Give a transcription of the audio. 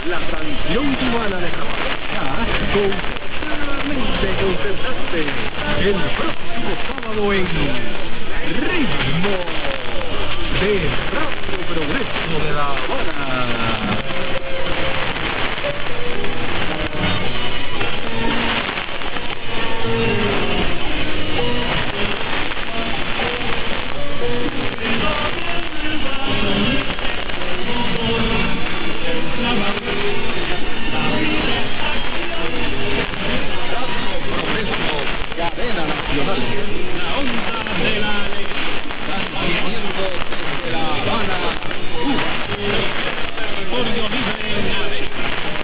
La tradición cubana de Jamaicá, completamente concertante. El próximo sábado en Ritmo de Radio Progreso de La Habana. Cadena nacional. La onda de la alegría. Transmitiendo desde La Habana, Cuba. El territorio libre en América.